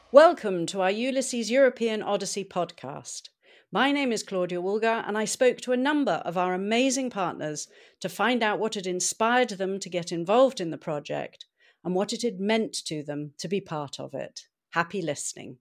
Welcome to our Ulysses European Odyssey podcast. My name is Claudia Woolgar, and I spoke to a number of our amazing partners to find out what had inspired them to get involved in the project and what it had meant to them to be part of it. Happy listening.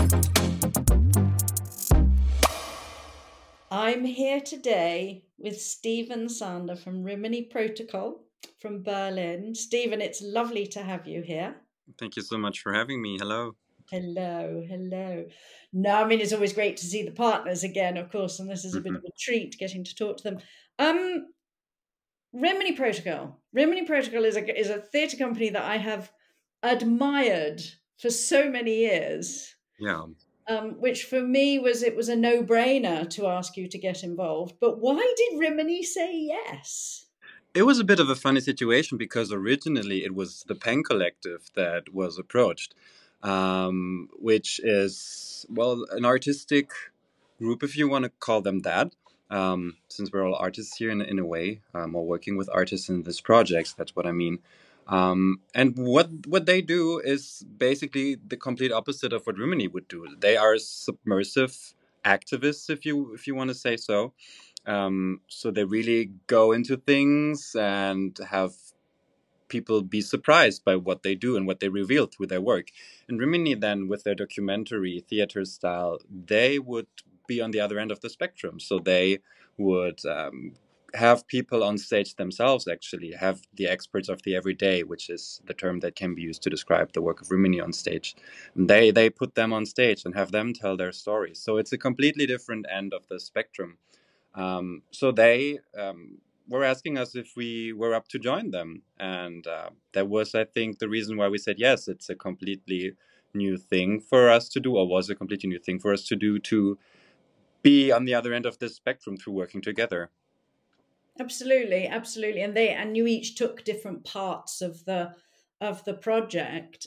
I'm here today with Stephen Sander from Rimini Protocol from Berlin. Stephen, it's lovely to have you here. Thank you so much for having me. Hello. Hello. No, I mean, it's always great to see the partners again, of course, and this is a bit of a treat getting to talk to them. Rimini Protocol. Rimini Protocol is a theatre company that I have admired for so many years. Yeah. Which for me was a no-brainer to ask you to get involved. But why did Rimini say yes? It was a bit of a funny situation because originally it was the Pen Collective that was approached, which is, well, an artistic group, if you want to call them that. Since we're all artists here in a way, or working with artists in this project, that's what I mean. And what they do is basically the complete opposite of what Rimini would do. They are submersive activists, if you want to say so. So they really go into things and have people be surprised by what they do and what they reveal through their work. And Rimini then, with their documentary theater style, they would be on the other end of the spectrum. So they would have people on stage themselves, actually have the experts of the everyday, which is the term that can be used to describe the work of Rimini on stage. And they put them on stage and have them tell their stories. So it's a completely different end of the spectrum. So they were asking us if we were up to join them. And that was, I think, the reason why we said yes. It's a completely new thing for us to do, or was a completely new thing for us to do, to be on the other end of this spectrum through working together. Absolutely. And you each took different parts of the project.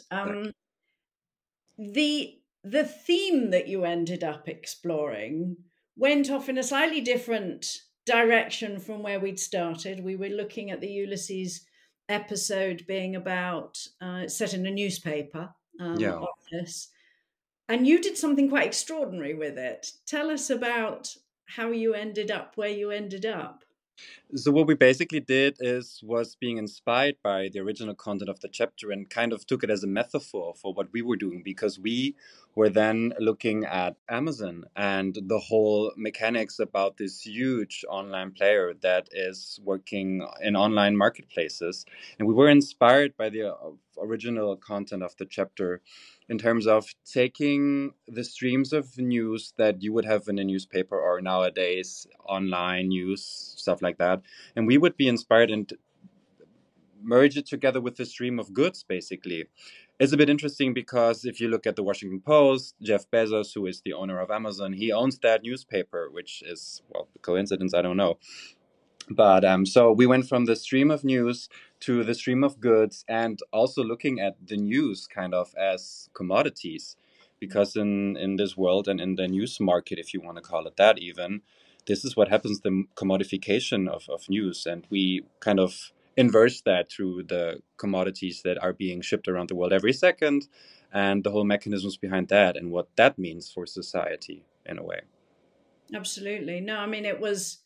The theme that you ended up exploring went off in a slightly different direction from where we'd started. We were looking at the Ulysses episode being about set in a newspaper Yeah. office, and you did something quite extraordinary with it. Tell us about how you ended up where you ended up. So what we basically did was being inspired by the original content of the chapter and kind of took it as a metaphor for what we were doing, because we were then looking at Amazon and the whole mechanics about this huge online player that is working in online marketplaces. And we were inspired by the original content of the chapter in terms of taking the streams of news that you would have in a newspaper or nowadays online news, stuff like that, and we would be inspired and merge it together with the stream of goods, basically. It's a bit interesting because if you look at the Washington Post, Jeff Bezos, who is the owner of Amazon, he owns that newspaper, which is, well, a coincidence, I don't know. But so we went from the stream of news to the stream of goods, and also looking at the news kind of as commodities, because in this world and in the news market, if you want to call it that, even, this is what happens, the commodification of news, and we kind of inverse that through the commodities that are being shipped around the world every second, and the whole mechanisms behind that and what that means for society in a way. Absolutely. No, I mean, it was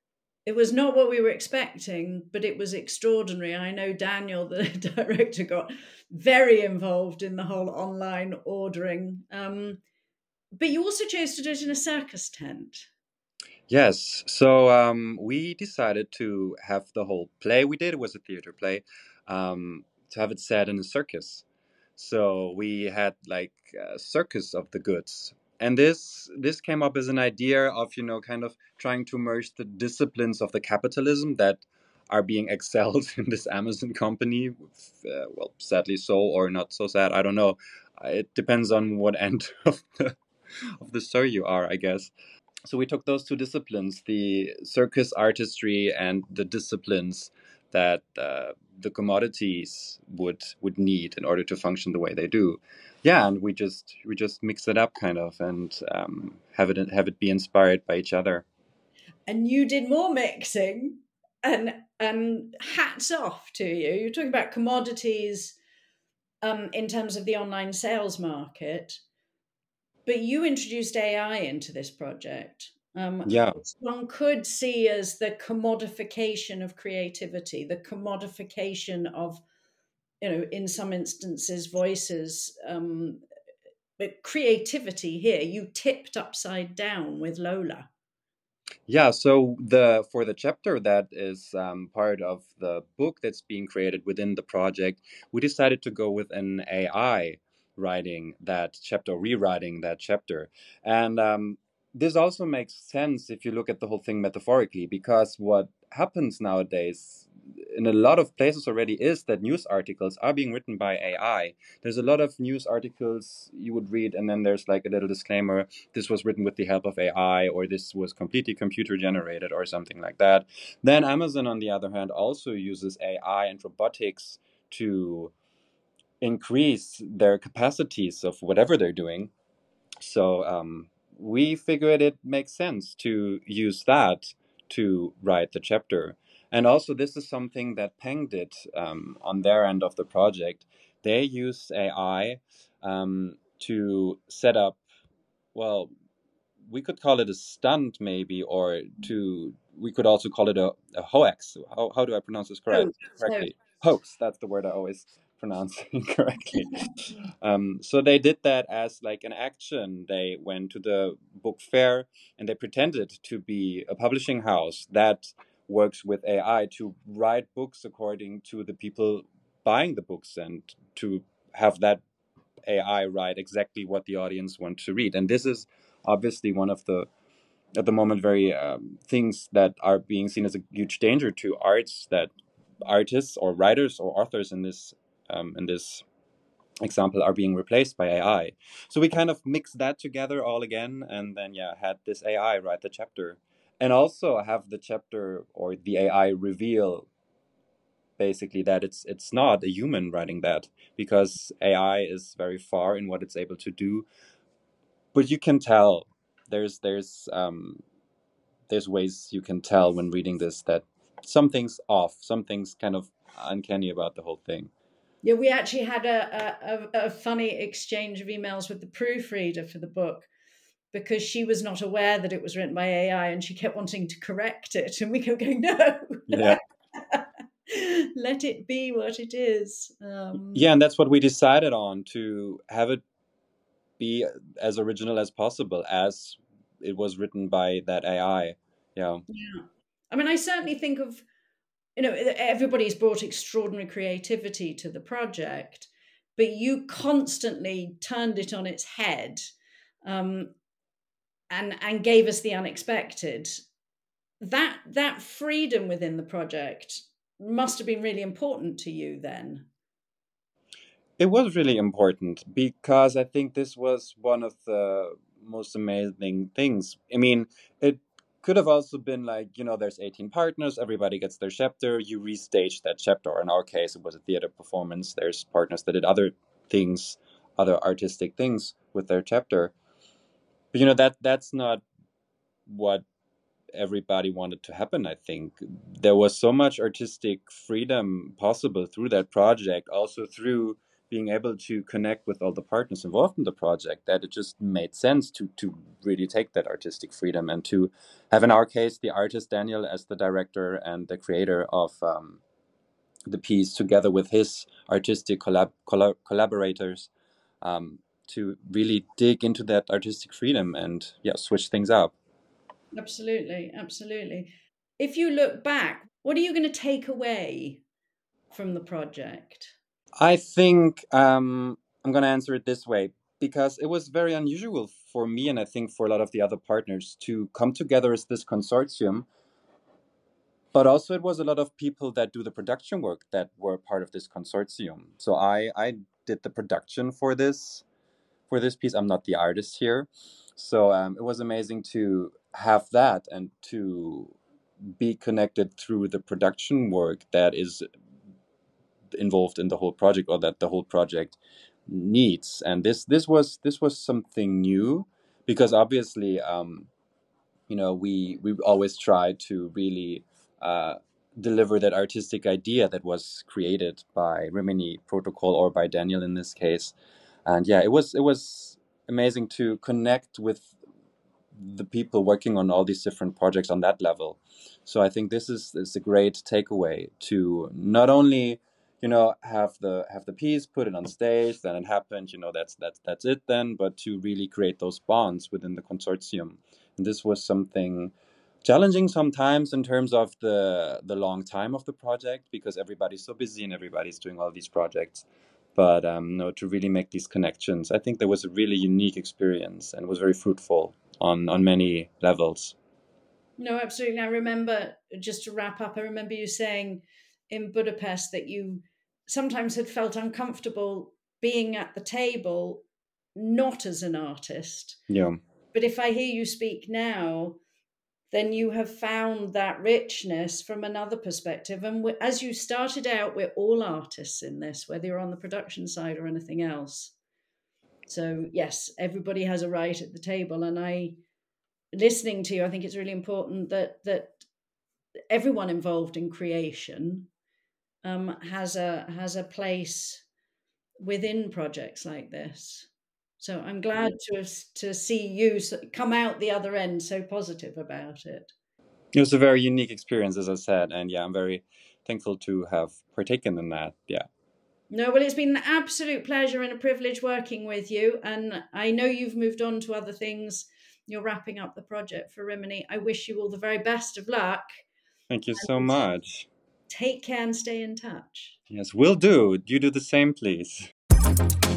not what we were expecting, but it was extraordinary. I know Daniel, the director, got very involved in the whole online ordering. But you also chose to do it in a circus tent. Yes. So we decided to have the whole play we did, it was a theater play, to have it set in a circus. So we had like a circus of the goods. And this came up as an idea of, kind of trying to merge the disciplines of the capitalism that are being excelled in this Amazon company. Well, sadly so, or not so sad, I don't know. It depends on what end of the story you are, I guess. So we took those two disciplines, the circus artistry and the disciplines that the commodities would need in order to function the way they do. Yeah, and we just mix it up kind of, and have it be inspired by each other. And you did more mixing, and hats off to you. You're talking about commodities in terms of the online sales market. but you introduced AI into this project, Yeah. which one could see as the commodification of creativity, the commodification of, in some instances, voices. But creativity here, you tipped upside down with Lola. Yeah, so for the chapter that is part of the book that's being created within the project, we decided to go with an AI writing that chapter, rewriting that chapter, and this also makes sense if you look at the whole thing metaphorically, because what happens nowadays in a lot of places already is that news articles are being written by AI. There's a lot of news articles you would read, and then there's like a little disclaimer: this was written with the help of AI, or this was completely computer generated, or something like that. Then Amazon, on the other hand, also uses AI and robotics to increase their capacities of whatever they're doing. So we figured it makes sense to use that to write the chapter. And also, this is something that Peng did on their end of the project. They used AI to set up, well, we could call it a stunt maybe, or we could also call it a hoax. How do I pronounce this Oh, correctly? Hoax, that's the word I always pronounce incorrectly. So they did that as like an action. They went to the book fair and they pretended to be a publishing house that works with AI to write books according to the people buying the books, and to have that AI write exactly what the audience wants to read. And this is obviously one of the, at the moment, very things that are being seen as a huge danger to arts, that artists or writers or authors in this example are being replaced by AI. So we kind of mixed that together all again, and then had this AI write the chapter, and also have the chapter or the AI reveal basically that it's not a human writing that, because AI is very far in what it's able to do. But you can tell there's ways you can tell when reading this that something's off, something's kind of uncanny about the whole thing. Yeah, we actually had a funny exchange of emails with the proofreader for the book, because she was not aware that it was written by AI and she kept wanting to correct it. And we kept going, no, Yeah. let it be what it is. Yeah, and that's what we decided on, to have it be as original as possible as it was written by that AI. Yeah. Yeah. I mean, I certainly think of, everybody's brought extraordinary creativity to the project, but you constantly turned it on its head, um, and gave us the unexpected. That freedom within the project must have been really important to you then. It was really important, because I think this was one of the most amazing things. I mean, it could have also been like, there's 18 partners, everybody gets their chapter, you restage that chapter. Or in our case, it was a theater performance. There's partners that did other things, other artistic things with their chapter. But that's not what everybody wanted to happen. I think there was so much artistic freedom possible through that project, also through being able to connect with all the partners involved in the project, that it just made sense to really take that artistic freedom, and to have, in our case, the artist Daniel as the director and the creator of the piece, together with his artistic collaborators, um, to really dig into that artistic freedom and switch things up. Absolutely, absolutely. If you look back, what are you going to take away from the project? I think I'm going to answer it this way, because it was very unusual for me, and I think for a lot of the other partners, to come together as this consortium. But also, it was a lot of people that do the production work that were part of this consortium. So I did the production for this piece. I'm not the artist here, so it was amazing to have that, and to be connected through the production work that is involved in the whole project, or that the whole project needs. And this was something new, because obviously we always try to really deliver that artistic idea that was created by Rimini Protocol, or by Daniel in this case. And it was amazing to connect with the people working on all these different projects on that level. So I think this is a great takeaway to not only, have the piece, put it on stage, then it happened, that's it then, but to really create those bonds within the consortium. And this was something challenging sometimes in terms of the long time of the project, because everybody's so busy and everybody's doing all these projects. But no, to really make these connections, I think there was a really unique experience and was very fruitful on many levels. No, absolutely. I remember, just to wrap up, I remember you saying in Budapest that you sometimes had felt uncomfortable being at the table, not as an artist. Yeah. But if I hear you speak now, then you have found that richness from another perspective. And as you started out, we're all artists in this, whether you're on the production side or anything else. So yes, everybody has a right at the table. And listening to you, I think it's really important that everyone involved in creation has a place within projects like this. So I'm glad to see you come out the other end so positive about it. It was a very unique experience, as I said, and yeah, I'm very thankful to have partaken in that. Yeah. No, well, it's been an absolute pleasure and a privilege working with you. And I know you've moved on to other things. You're wrapping up the project for Rimini. I wish you all the very best of luck. Thank you so much. Take care and stay in touch. Yes, will do. You do the same, please.